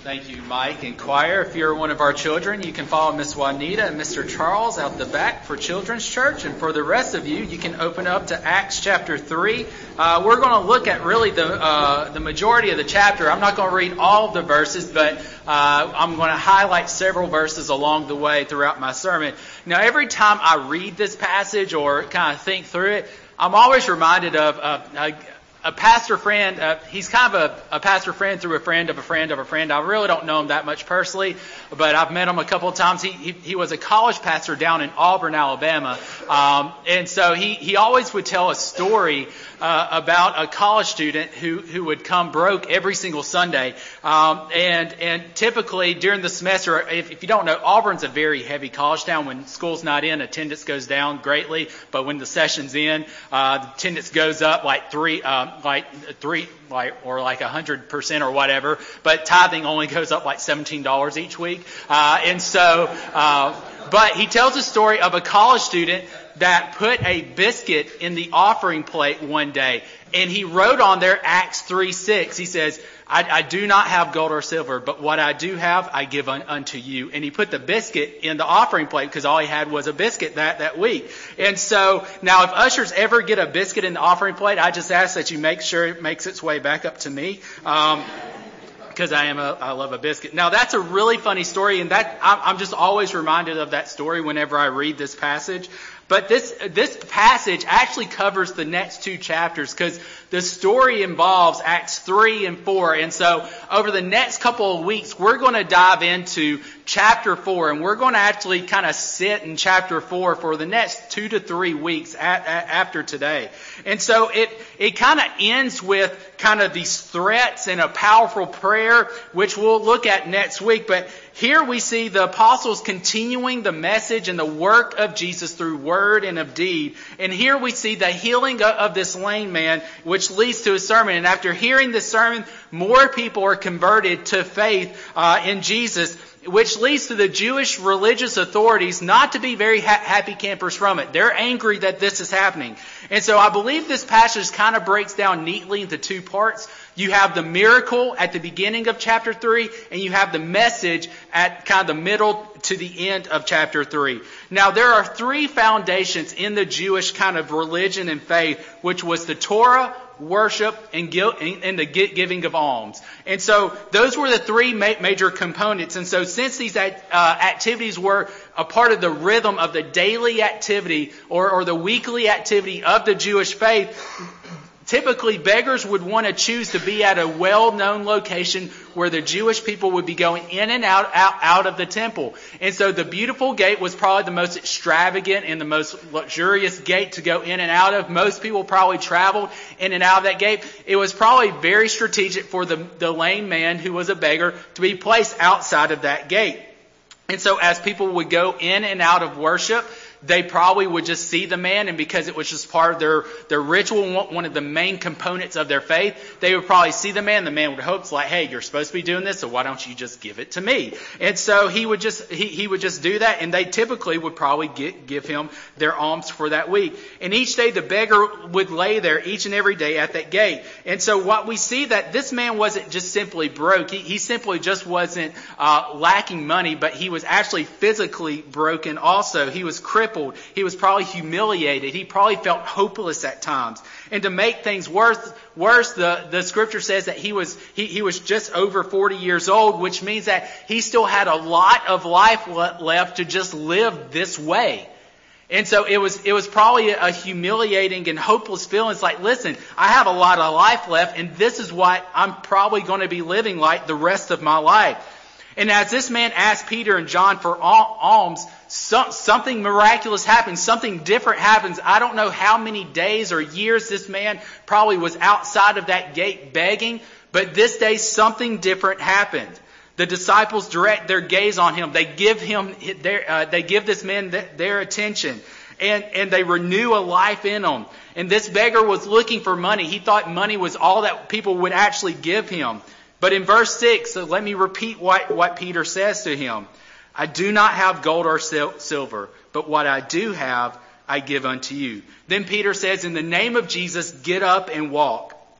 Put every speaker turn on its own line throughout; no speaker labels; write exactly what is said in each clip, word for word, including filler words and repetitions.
Thank you, Mike and choir. If you're one of our children, you can follow Miss Juanita and Mister Charles out the back for Children's Church. And for the rest of you, you can open up to Acts chapter three. Uh, we're going to look at really the uh, the majority of the chapter. I'm not going to read all of the verses, but uh, I'm going to highlight several verses along the way throughout my sermon. Now, every time I read this passage or kind of think through it, I'm always reminded of uh, a, a pastor friend. Uh, he's kind of a, a pastor friend through a friend of a friend of a friend. I really don't know him that much personally, but I've met him a couple of times. He he, he was a college pastor down in Auburn, Alabama, um, and so he he always would tell a story uh, about a college student who who would come broke every single Sunday, um, and and typically during the semester, if, if you don't know, Auburn's a very heavy college town. When school's not in, attendance goes down greatly, but when the session's in, uh, the attendance goes up like three. Um, like three, like, or like a hundred percent or whatever, but tithing only goes up like seventeen dollars each week. Uh, and so, uh, but he tells a story of a college student that put a biscuit in the offering plate one day, and he wrote on there Acts three six. He says, I, I do not have gold or silver, but what I do have, I give un, unto you. And he put the biscuit in the offering plate because all he had was a biscuit that, that week. And so now if ushers ever get a biscuit in the offering plate, I just ask that you make sure it makes its way back up to me. Um, because I am a, I love a biscuit. Now that's a really funny story, and that I'm, I'm just always reminded of that story whenever I read this passage. But this this passage actually covers the next two chapters because the story involves Acts three and four. And so over the next couple of weeks, we're going to dive into chapter four, and we're going to actually kind of sit in chapter four for the next two to three weeks at, at, after today. And so it it kind of ends with kind of these threats and a powerful prayer, which we'll look at next week. But here we see the apostles continuing the message and the work of Jesus through word and of deed. And here we see the healing of, of this lame man, which leads to a sermon. And after hearing this sermon, more people are converted to faith uh, in Jesus, which leads to the Jewish religious authorities not to be very ha- happy campers from it. They're angry that this is happening. And so I believe this passage kind of breaks down neatly into two parts. You have the miracle at the beginning of chapter three, and you have the message at kind of the middle to the end of chapter three. Now, there are three foundations in the Jewish kind of religion and faith, which was the Torah, worship, and the giving of alms. And so those were the three major components. And so since these uh, activities were a part of the rhythm of the daily activity or, or the weekly activity of the Jewish faith, typically, beggars would want to choose to be at a well-known location where the Jewish people would be going in and out, out, out of the temple. And so the Beautiful Gate was probably the most extravagant and the most luxurious gate to go in and out of. Most people probably traveled in and out of that gate. It was probably very strategic for the, the lame man who was a beggar to be placed outside of that gate. And so as people would go in and out of worship, they probably would just see the man, and because it was just part of their, their ritual, one of the main components of their faith, they would probably see the man. The man would hope, like, hey, you're supposed to be doing this, so why don't you just give it to me? And so he would just he, he would just do that, and they typically would probably get, give him their alms for that week. And each day the beggar would lay there each and every day at that gate. And so what we see that this man wasn't just simply broke. He, he simply just wasn't uh, lacking money, but he was actually physically broken also. He was crippled. He was probably humiliated. He probably felt hopeless at times. And to make things worse, worse, the, the scripture says that he was he, he was just over forty years old, which means that he still had a lot of life left to just live this way. And so it was it was probably a humiliating and hopeless feeling. It's like, listen, I have a lot of life left, and this is what I'm probably going to be living like the rest of my life. And as this man asked Peter and John for alms, something miraculous happens. Something different happens. I don't know how many days or years this man probably was outside of that gate begging, but this day something different happened. The disciples direct their gaze on him. They give him their, uh, they give this man th- their attention, and and they renew a life in him. And this beggar was looking for money. He thought money was all that people would actually give him. But in verse six, so let me repeat what, what Peter says to him. I do not have gold or sil- silver, but what I do have, I give unto you. Then Peter says, in the name of Jesus, get up and walk.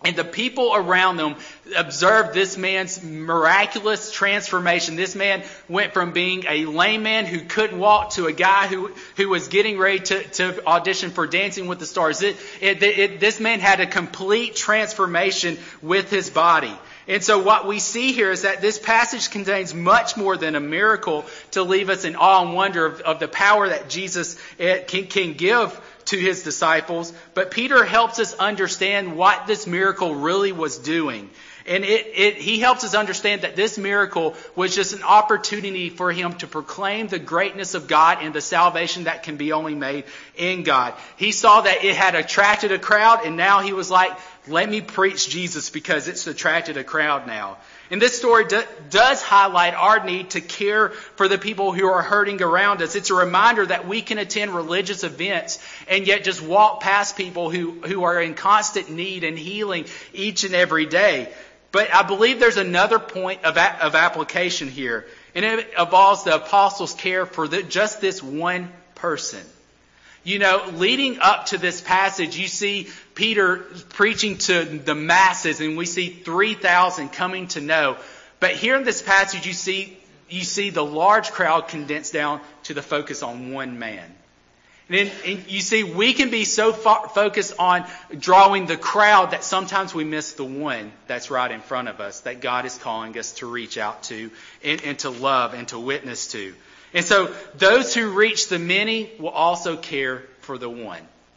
And the people around them observed this man's miraculous transformation. This man went from being a lame man who couldn't walk to a guy who, who was getting ready to, to audition for Dancing with the Stars. It, it, it, this man had a complete transformation with his body. And so what we see here is that this passage contains much more than a miracle to leave us in awe and wonder of, of the power that Jesus can, can give to his disciples. But Peter helps us understand what this miracle really was doing. And it, it, he helps us understand that this miracle was just an opportunity for him to proclaim the greatness of God and the salvation that can be only made in God. He saw that it had attracted a crowd, and now he was like, let me preach Jesus because it's attracted a crowd now. And this story do, does highlight our need to care for the people who are hurting around us. It's a reminder that we can attend religious events and yet just walk past people who, who are in constant need and healing each and every day. But I believe there's another point of, a, of application here. And it involves the apostles' care for the, just this one person. You know, leading up to this passage, you see Peter preaching to the masses, and we see three thousand coming to know. But here in this passage, you see you see the large crowd condensed down to the focus on one man. And, then, and you see, we can be so fo- focused on drawing the crowd that sometimes we miss the one that's right in front of us, that God is calling us to reach out to and, and to love and to witness to. And so those who reach the many will also care for the one.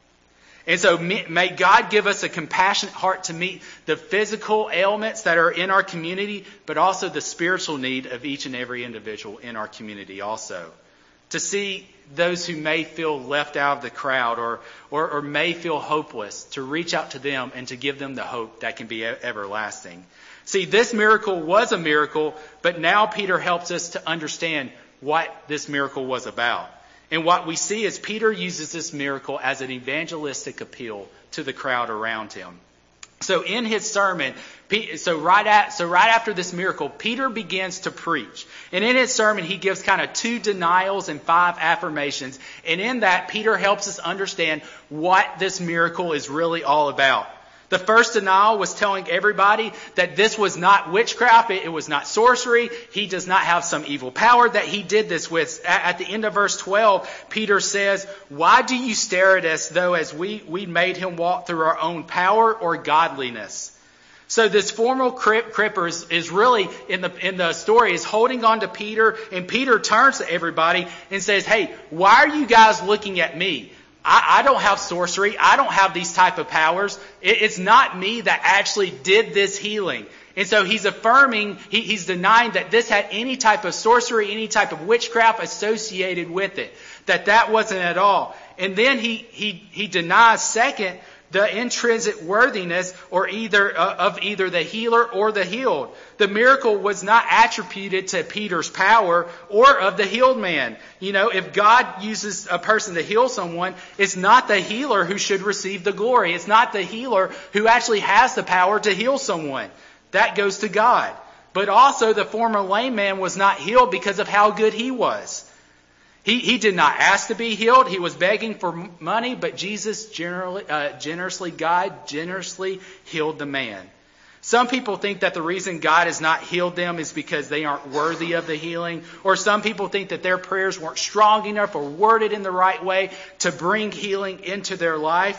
And so may God give us a compassionate heart to meet the physical ailments that are in our community, but also the spiritual need of each and every individual in our community also. To see those who may feel left out of the crowd or, or, or may feel hopeless, to reach out to them and to give them the hope that can be everlasting. See, this miracle was a miracle, but now Peter helps us to understand what this miracle was about. And what we see is Peter uses this miracle as an evangelistic appeal to the crowd around him. So in his sermon, so right at, so right after this miracle, Peter begins to preach. And in his sermon, he gives kind of two denials and five affirmations. And in that, Peter helps us understand what this miracle is really all about. The first denial was telling everybody that this was not witchcraft, it was not sorcery, he does not have some evil power that he did this with. At the end of verse twelve, Peter says, "Why do you stare at us though as we, we made him walk through our own power or godliness?" So this formal cripper is, is really, in the in the story, is holding on to Peter, and Peter turns to everybody and says, "Hey, why are you guys looking at me? I, I don't have sorcery. I don't have these type of powers. It, it's not me that actually did this healing." And so he's affirming, he, he's denying that this had any type of sorcery, any type of witchcraft associated with it. That that wasn't at all. And then he he he denies, second, the intrinsic worthiness or either uh, of either the healer or the healed. The miracle was not attributed to Peter's power or of the healed man. You know, if God uses a person to heal someone, it's not the healer who should receive the glory. It's not the healer who actually has the power to heal someone. That goes to God. But also the former lame man was not healed because of how good he was. He, he did not ask to be healed. He was begging for money, but Jesus generally, uh, generously, God generously healed the man. Some people think that the reason God has not healed them is because they aren't worthy of the healing. Or some people think that their prayers weren't strong enough or worded in the right way to bring healing into their life.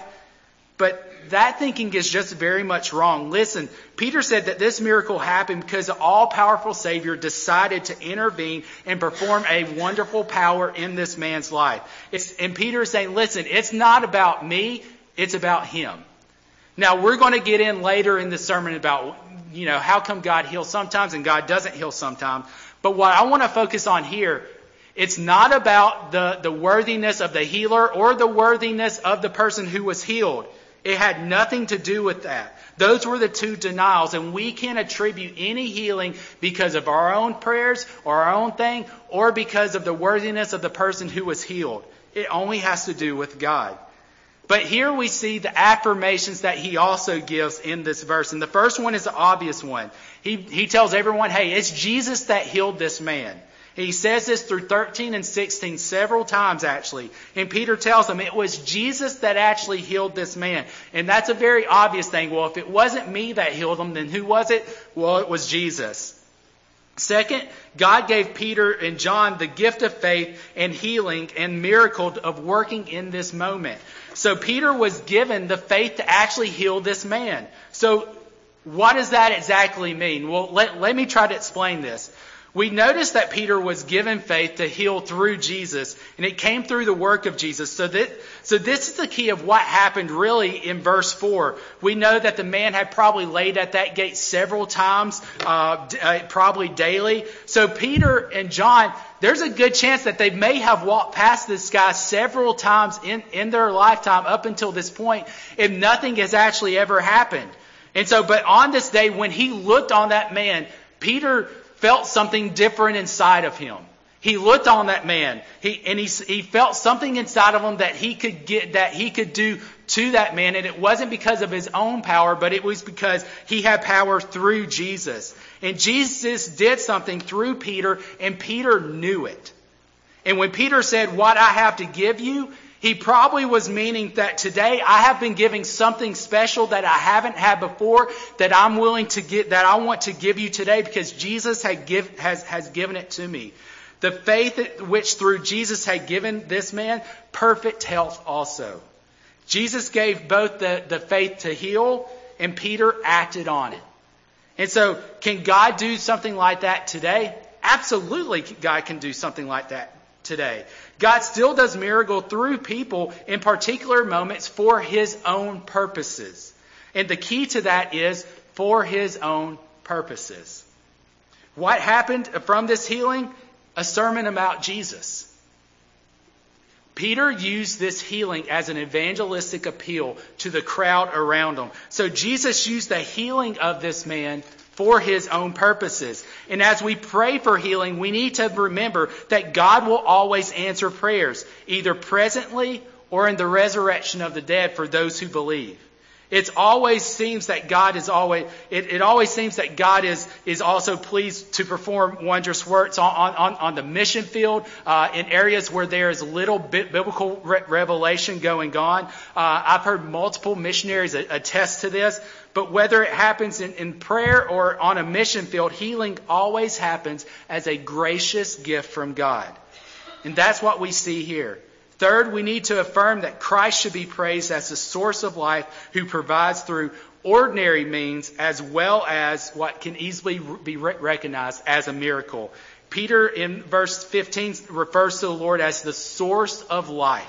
But that thinking is just very much wrong. Listen, Peter said that this miracle happened because the all-powerful Savior decided to intervene and perform a wonderful power in this man's life. It's, and Peter is saying, listen, it's not about me, it's about him. Now, we're going to get in later in the sermon about, you know, how come God heals sometimes and God doesn't heal sometimes. But what I want to focus on here, it's not about the, the worthiness of the healer or the worthiness of the person who was healed. It had nothing to do with that. Those were the two denials, and we can't attribute any healing because of our own prayers or our own thing or because of the worthiness of the person who was healed. It only has to do with God. But here we see the affirmations that he also gives in this verse. And the first one is the obvious one. He, he tells everyone, hey, it's Jesus that healed this man. He says this through thirteen and sixteen several times actually. And Peter tells him it was Jesus that actually healed this man. And that's a very obvious thing. Well, if it wasn't me that healed him, then who was it? Well, it was Jesus. Second, God gave Peter and John the gift of faith and healing and miracle of working in this moment. So Peter was given the faith to actually heal this man. So what does that exactly mean? Well, let, let me try to explain this. We notice that Peter was given faith to heal through Jesus, and it came through the work of Jesus. So that, so this is the key of what happened really in verse four. We know that the man had probably laid at that gate several times, uh, uh, probably daily. So Peter and John, there's a good chance that they may have walked past this guy several times in, in their lifetime up until this point, if nothing has actually ever happened. And so, but on this day, when he looked on that man, Peter felt something different inside of him. He looked on that man, he, and he, he felt something inside of him that he could get, that he could do to that man. And it wasn't because of his own power, but it was because he had power through Jesus. And Jesus did something through Peter, and Peter knew it. And when Peter said, "What I have to give you," he probably was meaning that today I have been giving something special that I haven't had before, that I'm willing to get, that I want to give you today because Jesus had give, has, has given it to me. The faith which through Jesus had given this man perfect health also. Jesus gave both the, the faith to heal, and Peter acted on it. And so, can God do something like that today? Absolutely, God can do something like that today. God still does miracle through people in particular moments for His own purposes. And the key to that is for His own purposes. What happened from this healing? A sermon about Jesus. Peter used this healing as an evangelistic appeal to the crowd around him. So Jesus used the healing of this man for His own purposes. And as we pray for healing, we need to remember that God will always answer prayers, either presently or in the resurrection of the dead for those who believe. It always seems that God is always, it, it always seems that God is, is also pleased to perform wondrous works on, on, on the mission field, uh, in areas where there is little biblical re- revelation going on. Uh, I've heard multiple missionaries attest to this. But whether it happens in, in prayer or on a mission field, healing always happens as a gracious gift from God. And that's what we see here. Third, we need to affirm that Christ should be praised as the source of life who provides through ordinary means as well as what can easily be recognized as a miracle. Peter in verse fifteen refers to the Lord as the source of life.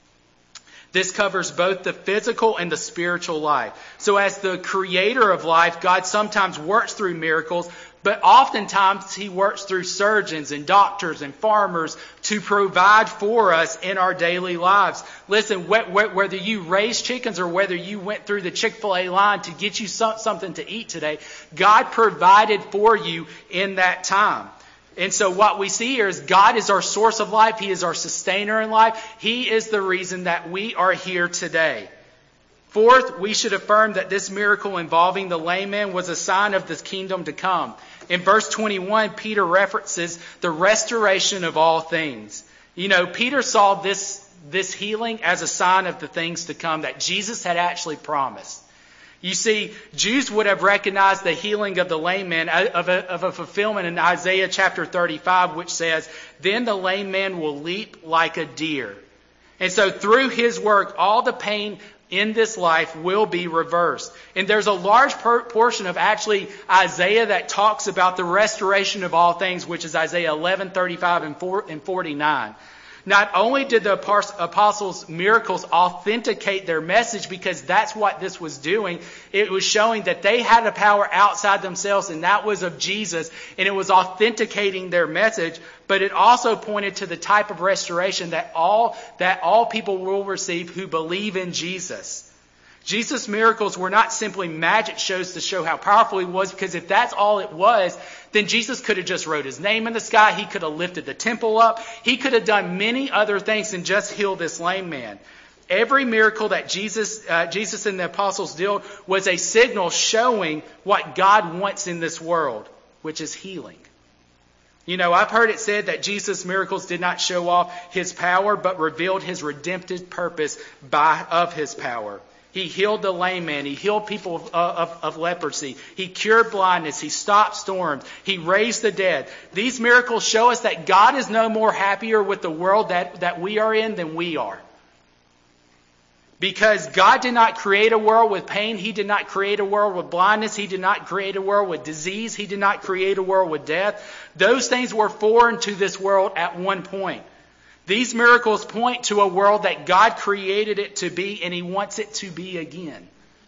This covers both the physical and the spiritual life. So as the creator of life, God sometimes works through miracles, but oftentimes He works through surgeons and doctors and farmers to provide for us in our daily lives. Listen, whether you raise chickens or whether you went through the Chick-fil-A line to get you something to eat today, God provided for you in that time. And so what we see here is God is our source of life. He is our sustainer in life. He is the reason that we are here today. Fourth, we should affirm that this miracle involving the lame man was a sign of this kingdom to come. In verse twenty-one, Peter references the restoration of all things. You know, Peter saw this, this healing as a sign of the things to come that Jesus had actually promised. You see, Jews would have recognized the healing of the lame man of a, of a fulfillment in Isaiah chapter thirty-five, which says, "Then the lame man will leap like a deer." And so through His work, all the pain in this life will be reversed. And there's a large per- portion of actually Isaiah that talks about the restoration of all things, which is Isaiah eleven, thirty-five, and forty-nine. Not only did the apostles' miracles authenticate their message, because that's what this was doing, it was showing that they had a power outside themselves, and that was of Jesus, and it was authenticating their message, but it also pointed to the type of restoration that all, that all people will receive who believe in Jesus. Jesus' miracles were not simply magic shows to show how powerful He was, because if that's all it was, then Jesus could have just wrote His name in the sky. He could have lifted the temple up. He could have done many other things than just heal this lame man. Every miracle that Jesus, uh, Jesus and the apostles did was a signal showing what God wants in this world, which is healing. You know, I've heard it said that Jesus' miracles did not show off his power, but revealed his redemptive purpose by of his power. He healed the lame man. He healed people of, of, of leprosy. He cured blindness. He stopped storms. He raised the dead. These miracles show us that God is no more happier with the world that, that we are in than we are. Because God did not create a world with pain. He did not create a world with blindness. He did not create a world with disease. He did not create a world with death. Those things were foreign to this world at one point. These miracles point to a world that God created it to be, and He wants it to be again.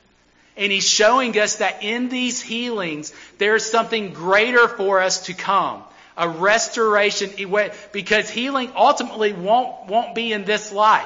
And He's showing us that in these healings, there is something greater for us to come. A restoration, because healing ultimately won't, won't be in this life.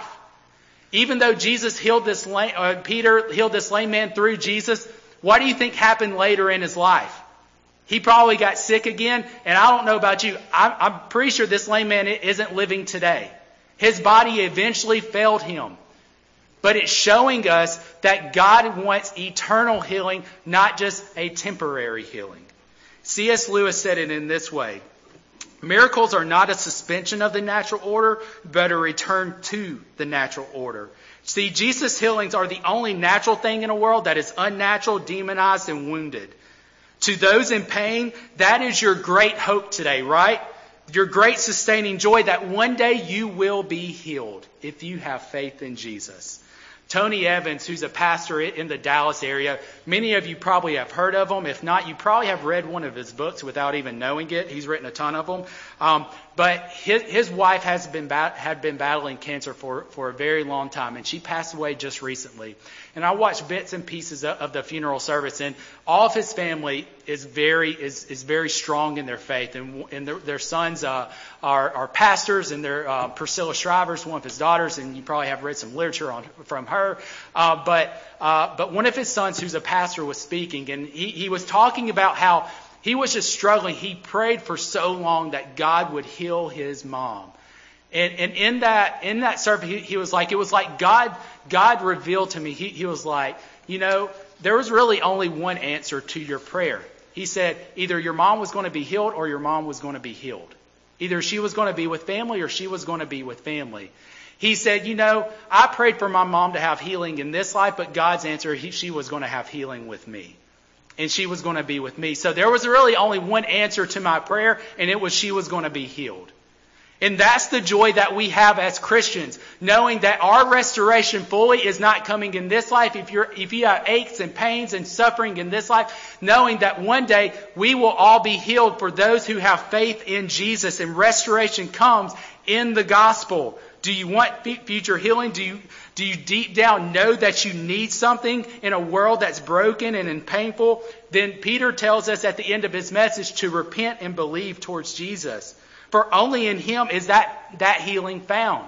Even though Jesus healed this lame, uh, Peter healed this lame man through Jesus, what do you think happened later in his life? He probably got sick again, and I don't know about you. I'm, I'm pretty sure this lame man isn't living today. His body eventually failed him. But it's showing us that God wants eternal healing, not just a temporary healing. C S Lewis said it in this way. Miracles are not a suspension of the natural order, but a return to the natural order. See, Jesus' healings are the only natural thing in a world that is unnatural, demonized, and wounded. To those in pain, that is your great hope today, right? Your great sustaining joy that one day you will be healed if you have faith in Jesus. Tony Evans, who's a pastor in the Dallas area, many of you probably have heard of him. If not, you probably have read one of his books without even knowing it. He's written a ton of them. Um, but his, his wife has been bat- had been battling cancer for, for a very long time, and she passed away just recently. And I watched bits and pieces of, of the funeral service, and all of his family is very is, is very strong in their faith, and, and their, their sons uh, are, are pastors, and they're uh, Priscilla Shriver's one of his daughters, and you probably have read some literature on from her. Uh, but uh, but one of his sons, who's a pastor, was speaking, and he, he was talking about how he was just struggling. He prayed for so long that God would heal his mom. And, and in that in that service, he, he was like, it was like God God revealed to me. He, he was like, you know, there was really only one answer to your prayer. He said, either your mom was going to be healed or your mom was going to be healed. Either she was going to be with family or she was going to be with family. He said, you know, I prayed for my mom to have healing in this life, but God's answer, he, she was going to have healing with me. And she was going to be with me. So there was really only one answer to my prayer, and it was she was going to be healed. And that's the joy that we have as Christians, knowing that our restoration fully is not coming in this life. If you're, if you have aches and pains and suffering in this life, knowing that one day we will all be healed for those who have faith in Jesus, and restoration comes in the gospel. Do you want future healing? Do you, do you deep down know that you need something in a world that's broken and painful? Then Peter tells us at the end of his message to repent and believe towards Jesus. For only in Him is that, that healing found.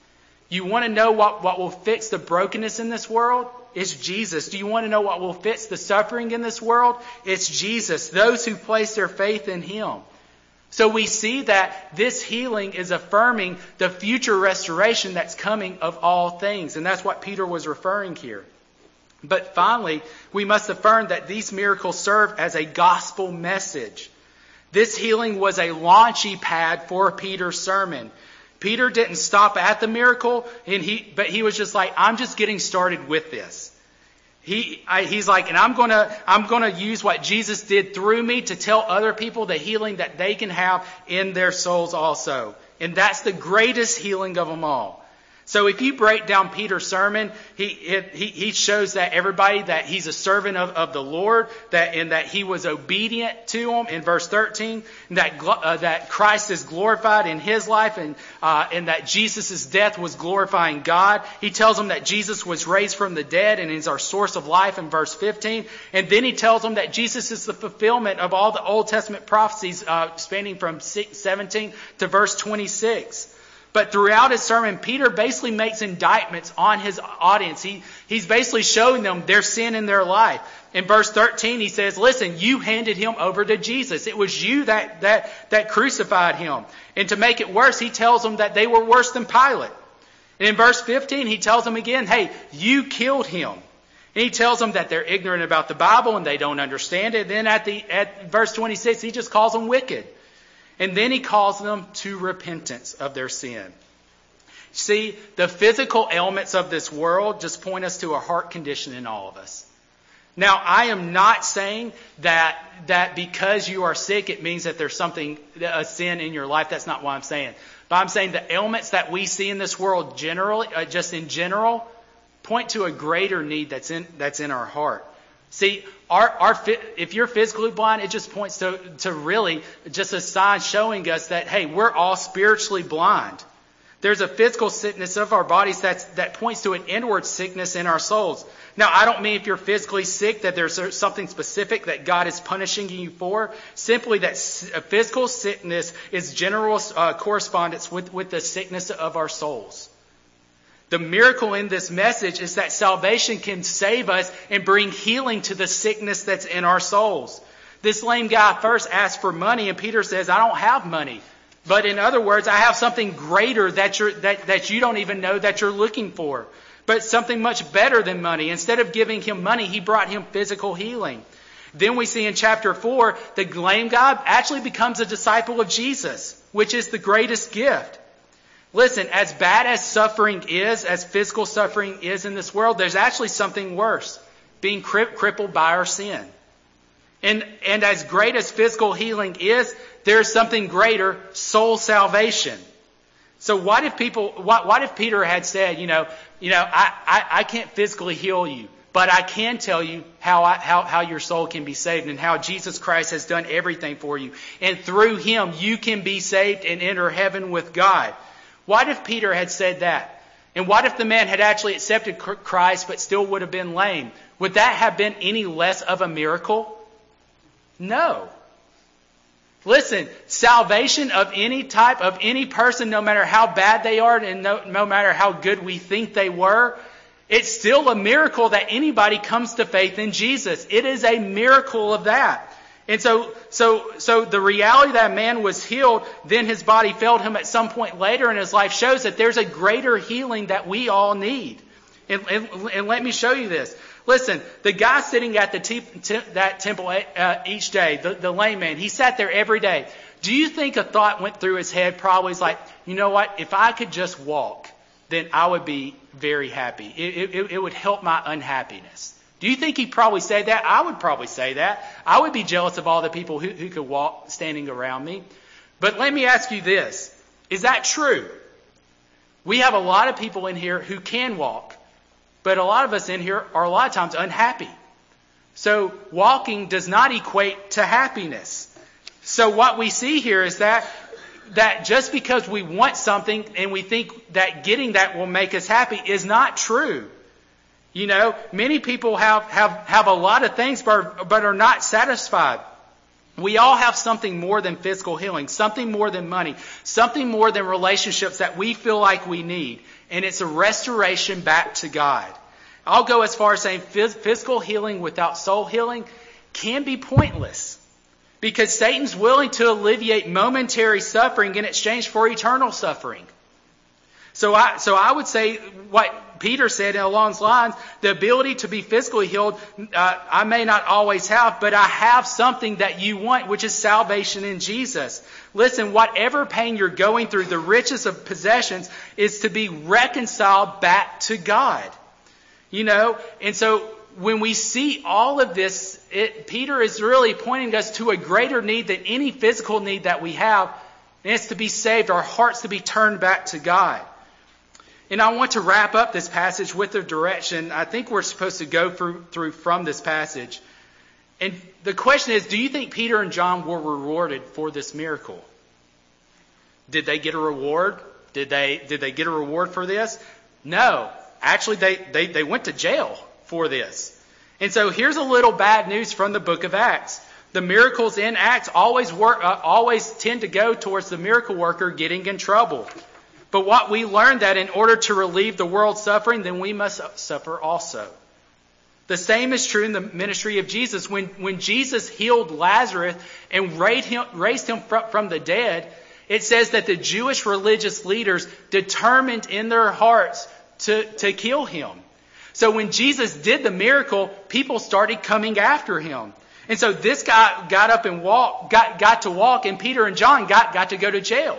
You want to know what, what will fix the brokenness in this world? It's Jesus. Do you want to know what will fix the suffering in this world? It's Jesus. Those who place their faith in Him. So we see that this healing is affirming the future restoration that's coming of all things. And that's what Peter was referring here. But finally, we must affirm that these miracles serve as a gospel message. This healing was a launchy pad for Peter's sermon. Peter didn't stop at the miracle, and he, but he was just like, I'm just getting started with this. He, I, he's like, and I'm gonna, I'm gonna use what Jesus did through me to tell other people the healing that they can have in their souls also. And that's the greatest healing of them all. So if you break down Peter's sermon, he, it, he, he shows that everybody that he's a servant of, of the Lord, that, and that he was obedient to him in verse thirteen, and that, uh, that Christ is glorified in his life, and, uh, and that Jesus' death was glorifying God. He tells them that Jesus was raised from the dead and is our source of life in verse fifteen. And then he tells them that Jesus is the fulfillment of all the Old Testament prophecies, uh, spanning from seventeen to verse twenty-six. But throughout his sermon, Peter basically makes indictments on his audience. He, he's basically showing them their sin in their life. In verse thirteen, he says, listen, you handed him over to Jesus. It was you that, that, that crucified him. And to make it worse, he tells them that they were worse than Pilate. And in verse fifteen, he tells them again, hey, you killed him. And he tells them that they're ignorant about the Bible and they don't understand it. Then at the at verse twenty-six, he just calls them wicked. And then he calls them to repentance of their sin. See, the physical ailments of this world just point us to a heart condition in all of us. Now, I am not saying that that because you are sick, it means that there's something, a sin in your life. That's not what I'm saying. But I'm saying the ailments that we see in this world generally, uh, just in general, point to a greater need that's in that's in our heart. See, our our if you're physically blind, it just points to to really just a sign showing us that, hey, we're all spiritually blind. There's a physical sickness of our bodies that's, that points to an inward sickness in our souls. Now, I don't mean if you're physically sick that there's something specific that God is punishing you for. Simply that physical sickness is general uh, correspondence with, with the sickness of our souls. The miracle in this message is that salvation can save us and bring healing to the sickness that's in our souls. This lame guy first asked for money, and Peter says, I don't have money. But in other words, I have something greater that you're, that, that you don't even know that you're looking for. But something much better than money. Instead of giving him money, he brought him physical healing. Then we see in chapter four, the lame guy actually becomes a disciple of Jesus, which is the greatest gift. Listen, as bad as suffering is, as physical suffering is in this world, there's actually something worse. Being cri- crippled by our sin. And, and as great as physical healing is, there's something greater, soul salvation. So what if people, what, what if Peter had said, you know, you know, I, I, I can't physically heal you, but I can tell you how, I, how, how your soul can be saved and how Jesus Christ has done everything for you. And through him, you can be saved and enter heaven with God. What if Peter had said that? And what if the man had actually accepted Christ but still would have been lame? Would that have been any less of a miracle? No. Listen, salvation of any type, of any person, no matter how bad they are and no, no matter how good we think they were, it's still a miracle that anybody comes to faith in Jesus. It is a miracle of that. And so, so, so the reality that man was healed, then his body failed him at some point later in his life shows that there's a greater healing that we all need. And, and, and let me show you this. Listen, the guy sitting at the te- te- that temple uh, each day, the, the lame man, he sat there every day. Do you think a thought went through his head? Probably he's like, you know what? If I could just walk, then I would be very happy. It, it, it would help my unhappiness. Do you think he probably said that? I would probably say that. I would be jealous of all the people who, who could walk standing around me. But let me ask you this. Is that true? We have a lot of people in here who can walk. But a lot of us in here are a lot of times unhappy. So walking does not equate to happiness. So what we see here is that that just because we want something and we think that getting that will make us happy is not true. You know, many people have, have, have a lot of things but are, but are not satisfied. We all have something more than physical healing, something more than money, something more than relationships that we feel like we need. And it's a restoration back to God. I'll go as far as saying physical healing without soul healing can be pointless. Because Satan's willing to alleviate momentary suffering in exchange for eternal suffering. So I, so I would say what Peter said along those lines, the ability to be physically healed, uh, I may not always have, but I have something that you want, which is salvation in Jesus. Listen, whatever pain you're going through, the richest of possessions is to be reconciled back to God. You know, and so when we see all of this, it, Peter is really pointing us to a greater need than any physical need that we have. And it's to be saved, our hearts to be turned back to God. And I want to wrap up this passage with the direction I think we're supposed to go through, through from this passage. And the question is, do you think Peter and John were rewarded for this miracle? Did they get a reward? Did they, did they get a reward for this? No. Actually, they, they, they went to jail for this. And so here's a little bad news from the book of Acts. The miracles in Acts always work, uh, always tend to go towards the miracle worker getting in trouble. But what we learned that in order to relieve the world's suffering, then we must suffer also. The same is true in the ministry of Jesus. When, when Jesus healed Lazarus and raised him, raised him from, from the dead, it says that the Jewish religious leaders determined in their hearts to, to kill him. So when Jesus did the miracle, people started coming after him. And so this guy got up and walked, got, got to walk, and Peter and John got, got to go to jail.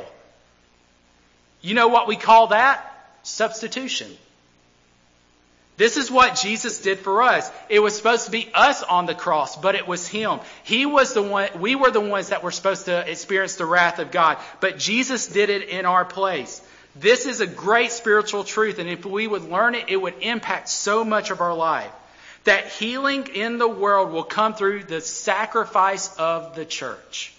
You know what we call that? Substitution. This is what Jesus did for us. It was supposed to be us on the cross, but it was Him. He was the one, we were the ones that were supposed to experience the wrath of God, but Jesus did it in our place. This is a great spiritual truth, and if we would learn it, it would impact so much of our life. That healing in the world will come through the sacrifice of the church.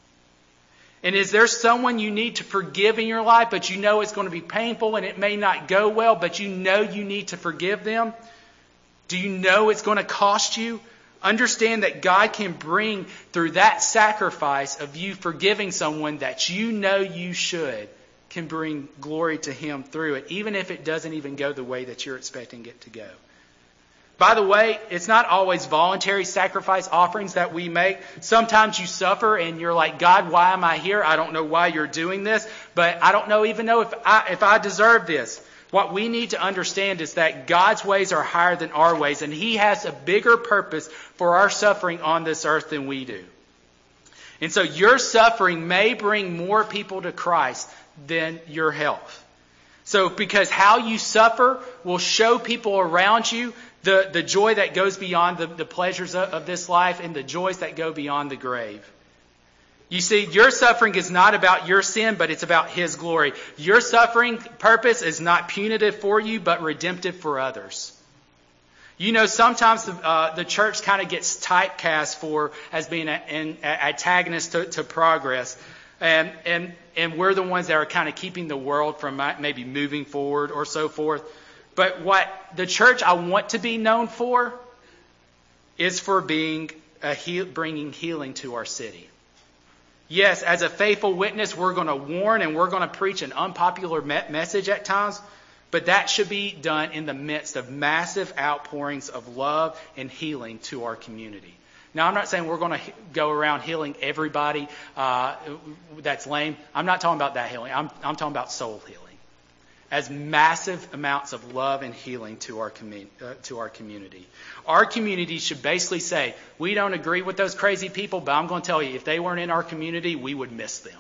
And is there someone you need to forgive in your life, but you know it's going to be painful and it may not go well, but you know you need to forgive them? Do you know it's going to cost you? Understand that God can bring through that sacrifice of you forgiving someone that you know you should, can bring glory to Him through it, even if it doesn't even go the way that you're expecting it to go. By the way, it's not always voluntary sacrifice offerings that we make. Sometimes you suffer and you're like, God, why am I here? I don't know why you're doing this, but I don't know even know if I, if I deserve this. What we need to understand is that God's ways are higher than our ways, and He has a bigger purpose for our suffering on this earth than we do. And so your suffering may bring more people to Christ than your health. So because how you suffer will show people around you the, the joy that goes beyond the, the pleasures of, of this life and the joys that go beyond the grave. You see, your suffering is not about your sin, but it's about His glory. Your suffering purpose is not punitive for you, but redemptive for others. You know, sometimes the, uh, the church kind of gets typecast for as being an antagonist to, to progress. And, and, and we're the ones that are kind of keeping the world from maybe moving forward or so forth. But what the church I want to be known for is for being a heal, bringing healing to our city. Yes, as a faithful witness, we're going to warn and we're going to preach an unpopular me- message at times, but that should be done in the midst of massive outpourings of love and healing to our community. Now, I'm not saying we're going to go around healing everybody uh, that's lame. I'm not talking about that healing. I'm, I'm talking about soul healing. As massive amounts of love and healing to our, commu- uh, to our community. Our community should basically say, we don't agree with those crazy people, but I'm going to tell you, if they weren't in our community, we would miss them.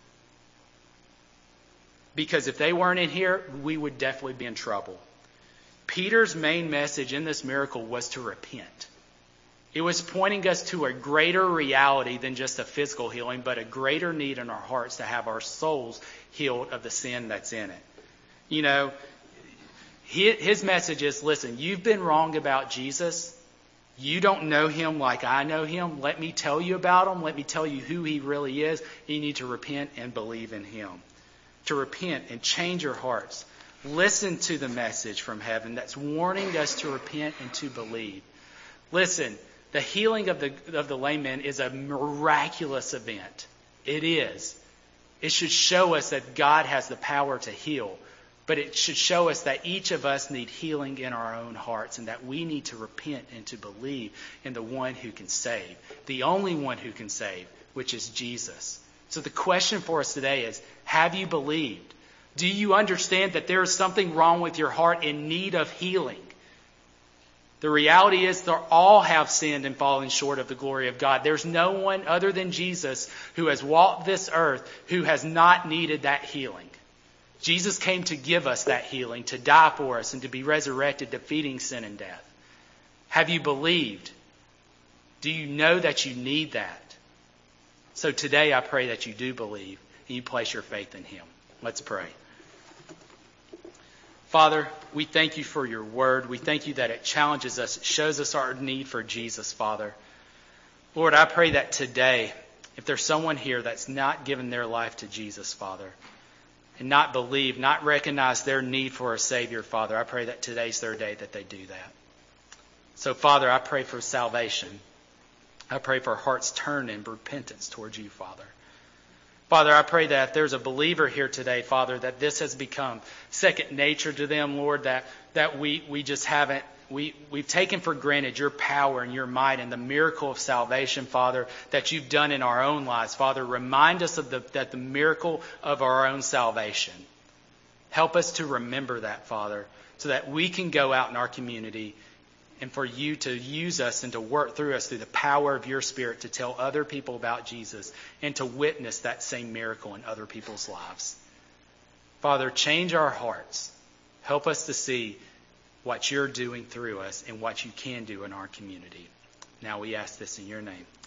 Because if they weren't in here, we would definitely be in trouble. Peter's main message in this miracle was to repent. It was pointing us to a greater reality than just a physical healing, but a greater need in our hearts to have our souls healed of the sin that's in it. You know, his message is, listen, you've been wrong about Jesus. You don't know Him like I know Him. Let me tell you about Him. Let me tell you who He really is. You need to repent and believe in Him. To repent and change your hearts. Listen to the message from heaven that's warning us to repent and to believe. Listen, the healing of the of the lame man is a miraculous event. It is. It should show us that God has the power to heal. But it should show us that each of us need healing in our own hearts and that we need to repent and to believe in the one who can save. The only one who can save, which is Jesus. So the question for us today is, have you believed? Do you understand that there is something wrong with your heart in need of healing? The reality is they all have sinned and fallen short of the glory of God. There's no one other than Jesus who has walked this earth who has not needed that healing. Jesus came to give us that healing, to die for us, and to be resurrected, defeating sin and death. Have you believed? Do you know that you need that? So today I pray that you do believe and you place your faith in Him. Let's pray. Father, we thank you for your word. We thank you that it challenges us. It shows us our need for Jesus, Father. Lord, I pray that today, if there's someone here that's not given their life to Jesus, Father, and not believe, not recognize their need for a Savior, Father, I pray that today's their day that they do that. So, Father, I pray for salvation. I pray for hearts turned in repentance towards you, Father. Father, I pray that if there's a believer here today, Father, that this has become second nature to them, Lord, that, that we, we just haven't, we, we've taken for granted your power and your might and the miracle of salvation, Father, that you've done in our own lives. Father, remind us of the, that the miracle of our own salvation. Help us to remember that, Father, so that we can go out in our community and for you to use us and to work through us through the power of your Spirit to tell other people about Jesus and to witness that same miracle in other people's lives. Father, change our hearts. Help us to see what you're doing through us and what you can do in our community. Now we ask this in your name.